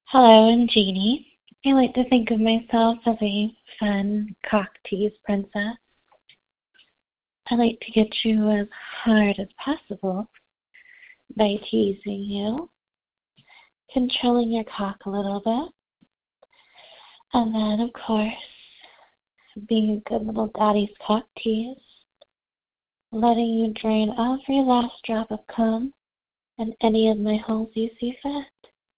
Hello, I'm Jeannie. I like to think of myself as a fun cock tease princess. I like to get you as hard as possible by teasing you, controlling your cock a little bit, and then, of course, being a good little daddy's cock tease, letting you drain every last drop of cum in any of my holes you see fit.